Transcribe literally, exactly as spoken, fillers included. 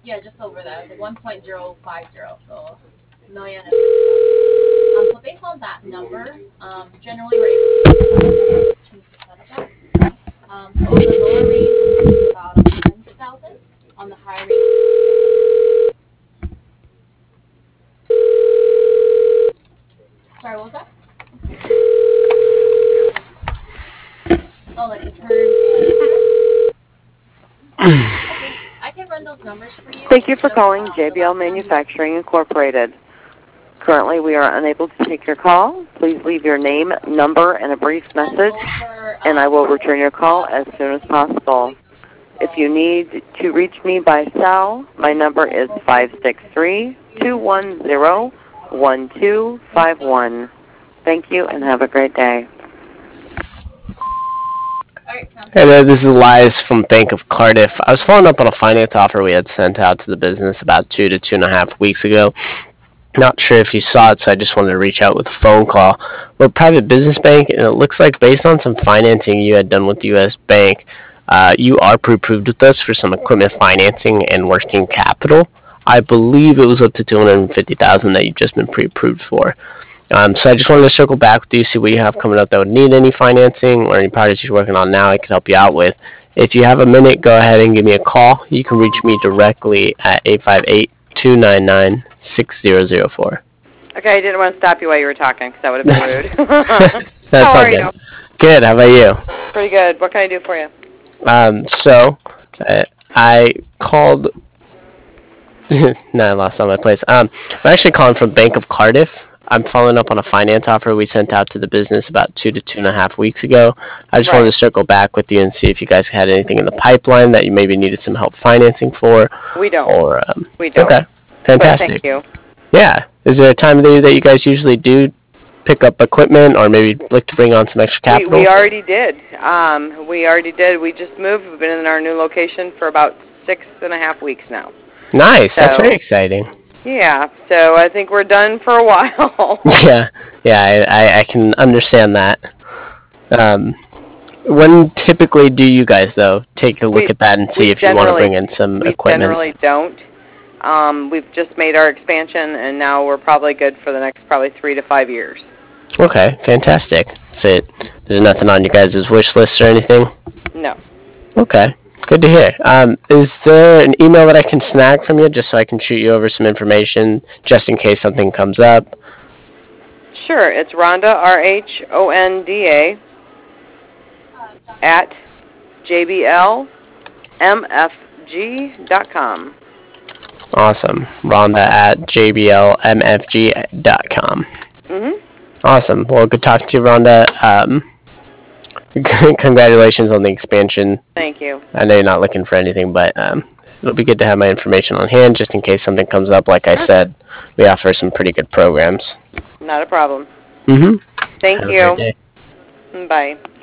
Yeah, just over that. It's like one point zero five zero, so million and fifty thousand. Um, so based on that number, um, generally we're able to change the setup. Um, so on the lower range, it's about one hundred thousand. On the higher range, sorry, what was that? Oh, like the term. Okay, I can run those numbers for you. Thank you It's for just, calling um, J the B L last time. Manufacturing Incorporated. Currently, we are unable to take your call. Please leave your name, number, and a brief message, and I will return your call as soon as possible. If you need to reach me by cell, my number is five six three, two one zero, one two five one. Thank you, and have a great day. Hey there, this is Elias from Bank of Cardiff. I was following up on a finance offer we had sent out to the business about two to two and a half weeks ago. Not sure if you saw it, so I just wanted to reach out with a phone call. We're a private business bank, and it looks like based on some financing you had done with the U S Bank, uh, you are pre-approved with us for some equipment financing and working capital. I believe it was up to two hundred fifty thousand dollars that you've just been pre-approved for. Um, so I just wanted to circle back with you, see what you have coming up that would need any financing or any projects you're working on now I can help you out with. If you have a minute, go ahead and give me a call. You can reach me directly at eight five eight, two nine nine, six zero zero four. Okay, I didn't want to stop you while you were talking because that would have been rude. That's How all are good. you? Good, how about you? Pretty good. What can I do for you? Um, so, uh, I called... no, I lost all my place. Um, I'm actually calling from Bank of Cardiff. I'm following up on a finance offer we sent out to the business about two to two and a half weeks ago. I just Right. wanted to circle back with you and see if you guys had anything in the pipeline that you maybe needed some help financing for. We don't. Or um, We don't. okay, fantastic. But thank you. Yeah, is there a time of the year that you guys usually do pick up equipment or maybe look to bring on some extra We, capital? we already did. Um, we already did. We just moved. We've been in our new location for about six and a half weeks now. Nice, So, that's very exciting. Yeah, so I think we're done for a while. Yeah, yeah, I, I, I can understand that. Um, when typically do you guys, though, take a look We- at that and see we if you want to generally- bring in some we equipment? generally don't. Um, we've just made our expansion, and now we're probably good for the next probably three to five years. Okay, fantastic. So it, there's nothing on you guys' wish list or anything? No. Okay, good to hear. Um, is there an email that I can snag from you just so I can shoot you over some information just in case something comes up? Sure, it's Rhonda, R H O N D A, at J B L M F G dot com. Awesome. Rhonda at J B L M F G dot com. Mm-hmm. Awesome. Well, good talking to you, Rhonda. Um, congratulations on the expansion. Thank you. I know you're not looking for anything, but um, it'll be good to have my information on hand just in case something comes up. Like I said, we offer some pretty good programs. Not a problem. Mm-hmm. Thank Have a you. great day. Bye.